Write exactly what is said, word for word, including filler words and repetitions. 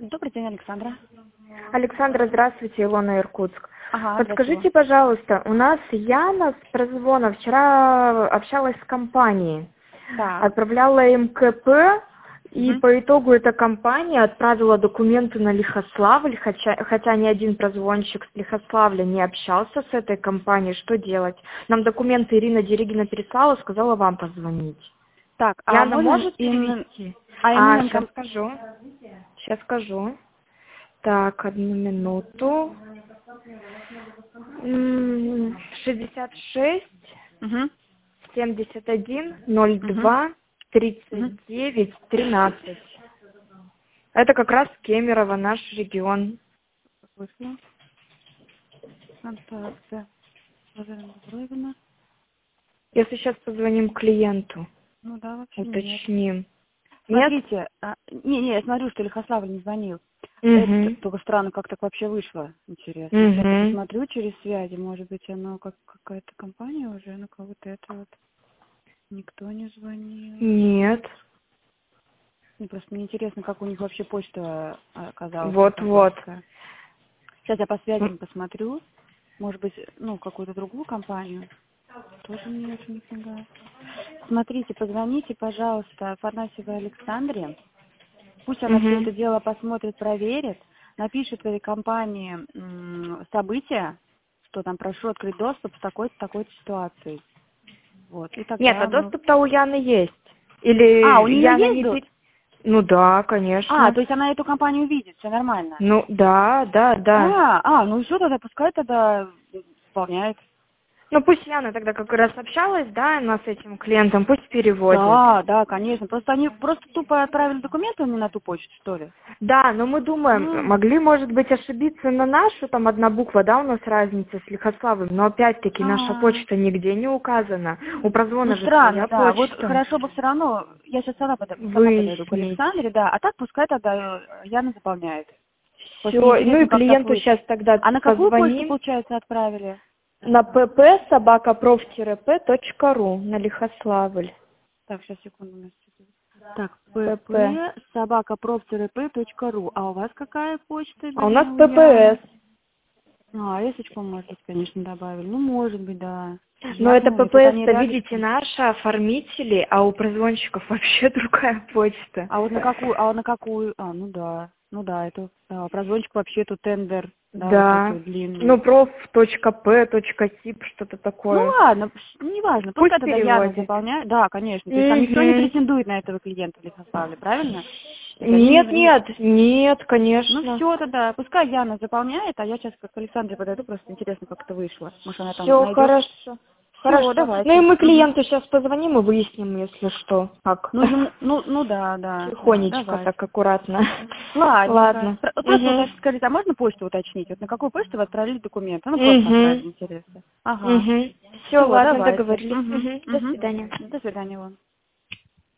Добрый день, Александра. Александра, здравствуйте, Илона, Иркутск. Ага, Подскажите, пожалуйста, у нас Яна с прозвона вчера общалась с компанией, Так. отправляла им КП, и Мгм. по итогу эта компания отправила документы на Лихославль, хотя, хотя ни один прозвонщик с Лихославля не общался с этой компанией. Что делать? Нам документы Ирина Дерегина переслала, сказала вам позвонить. Так, а Яна можно может именно... перевести? А А, именно... сейчас ком- скажу. Сейчас скажу. Так, одну минуту. М, шестьдесят шесть, Мгм. семьдесят один, ноль Мгм. два, Мгм. тридцать девять, тринадцать. Это как раз Кемерово, наш регион. Вышла. Контакты. Лазарина Дубровина. Если сейчас позвоним клиенту, Ну да, вообще нет. уточним. Нет? Смотрите, а, не, не, я смотрю, что Лихославль не звонил. Это Угу. только странно, как так вообще вышло. Интересно. Сейчас я Угу. посмотрю через связи, может быть, оно как какая-то компания уже, ну кого-то это вот никто не звонил. Нет. Ну, просто мне интересно, как у них вообще почта а, оказалась Вот-вот. лихославская. Сейчас я по связям посмотрю. Может быть, ну, какую-то другую компанию. Тоже нет нифига. Смотрите, позвоните, пожалуйста, Афанасьевой Александре. Пусть она все Угу. это дело посмотрит, проверит. Напишет в этой компании м, события, что там прошу открыть доступ с такой-то, такой-то ситуацией. Вот. И Нет, а тогда мы... доступ-то у Яны есть. А, у Или нее Яна есть не... до- пер- Ну да, А, конечно. то есть она эту компанию видит, все нормально. Ну да, да, да. А, а, ну все, тогда пускай тогда исполняет. Ну пусть Яна тогда как раз общалась, да, она с этим клиентом, пусть переводит. Да, да, конечно. Просто они просто тупо отправили документы не на ту почту, что ли? Да, но мы думаем, А, могли, может быть, ошибиться на нашу, там одна буква, да, у нас разница с Лихославом, но опять-таки наша а. почта нигде не указана. У Ну прозвона же странно, своя да. Вот почта. хорошо бы все равно, я сейчас сама, подо- сама подойду к Выяснить. Александре, да, а так пускай тогда э, Яна заполняет. Просто мне Все, ну и интересно, как так клиенту вышло. сейчас тогда А на какую почту, позвоним получается, отправили? на pp собака проф п точка ру на Лихославль. Так, сейчас, секунду. Настя. Так, pp. pp собака проф-п.ру. А у вас какая почта, А у нас вернее, у Яны? ппс. А, эсочку, может быть, конечно, добавили. Ну, может быть, да. Но это Яна, и тут они ппс-то, видите, рядышком. наши оформители, а у прозвонщиков вообще другая почта. А вот на какую, а на какую, а, ну да, ну да, это, да, прозвончик вообще тут тендер, да, вот Да. эту длинную. Ну, проф.п.сип, что-то Ну такое. ладно, пш, неважно, пускай Пусть тогда Яна переводит. заполняет, да, конечно, то есть там никто не Угу. претендует на этого клиента в Лихославле, правильно? То есть они не, Нет, не- нет, нет, ну конечно. все тогда, пускай Яна заполняет, а я сейчас к Александре подойду, просто интересно, как это вышло, может она там Все найдет. хорошо. Все, Хорошо. Ну и давайте. мы Мгм. клиенту сейчас позвоним и выясним, если что, как. Ну ему, ну, ну да, да, да, Тихонечко, давайте. так аккуратно. Ладненько. Ладно. Про- Просто Угу. уточните, скажите, а можно почту уточнить? Вот на какую почту вы отправили документы? Ну, просто так ради Угу. интереса. Ага. Угу. Все, Все, ладно, давайте. договорились. Угу, Угу. До угу. свидания. До свидания, Вон.